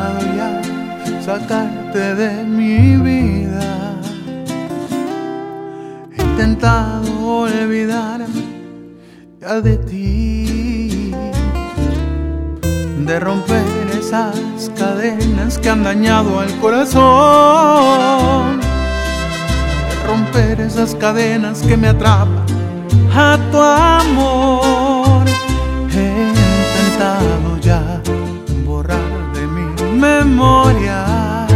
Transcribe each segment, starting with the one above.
intentado ya sacarte de mi vida. He intentado olvidarme ya de ti, de romper esas cadenas que han dañado al corazón, de romper esas cadenas que me atrapan a tu amor. He intentado ya borrar de mi memoria,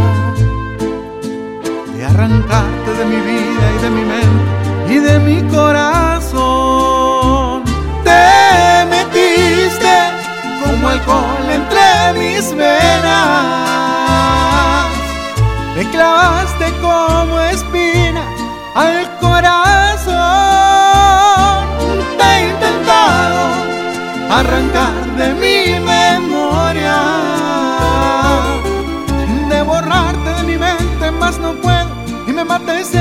de arrancarte de mi vida y de mi mente y de mi corazón. Te metiste como alcohol entre mis venas, te clavaste como espina al corazón. Te he intentado arrancar de mi memoria, de borrarte de mi mente, mas no puedo y me mata ese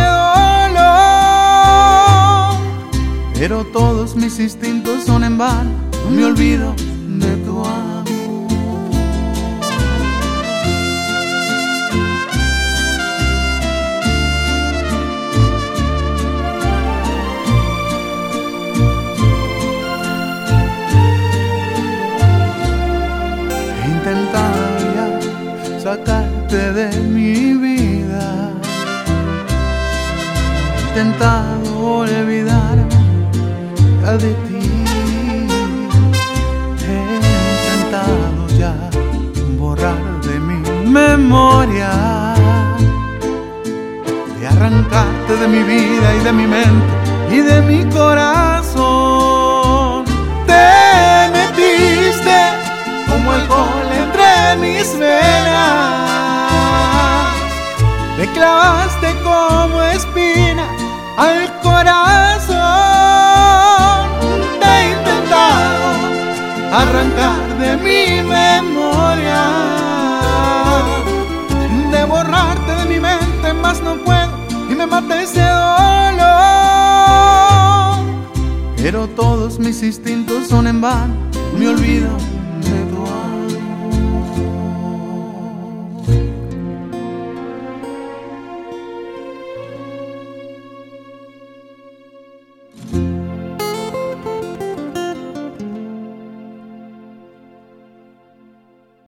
dolor. Pero todos mis instintos son en vano, no me olvido de tu amor. He intentado ya sacarte de mi vida, he intentado olvidarme ya de ti. He intentado ya borrar de mi memoria, de arrancarte de mi vida y de mi mente y de mi corazón. Te metiste como alcohol entre mis venas, te clavaste como espina al corazón. Te he intentado arrancar de mi memoria, de borrarte de mi mente, mas no puedo y me mata ese dolor. Pero todos mis instintos son en vano, me olvido de tu